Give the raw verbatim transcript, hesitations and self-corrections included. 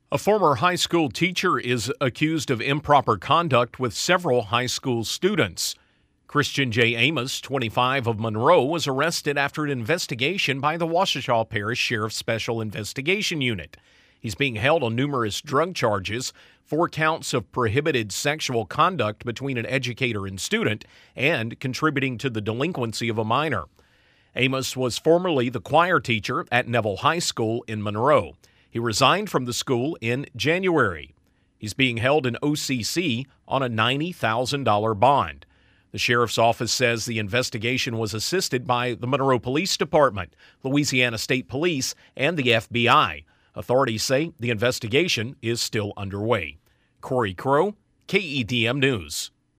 A former high school teacher is accused of improper conduct with several high school students. Christian J. Amos, twenty-five, of Monroe, was arrested after an investigation by the Waukesha Parish Sheriff's Special Investigation Unit. He's being held on numerous drug charges, four counts of prohibited sexual conduct between an educator and student, and contributing to the delinquency of a minor. Amos was formerly the choir teacher at Neville High School in Monroe. He resigned from the school in January. He's being held in O C C on a ninety thousand dollars bond. The sheriff's office says the investigation was assisted by the Monroe Police Department, Louisiana State Police, and the F B I. Authorities say the investigation is still underway. Corey Crow, K E D M News.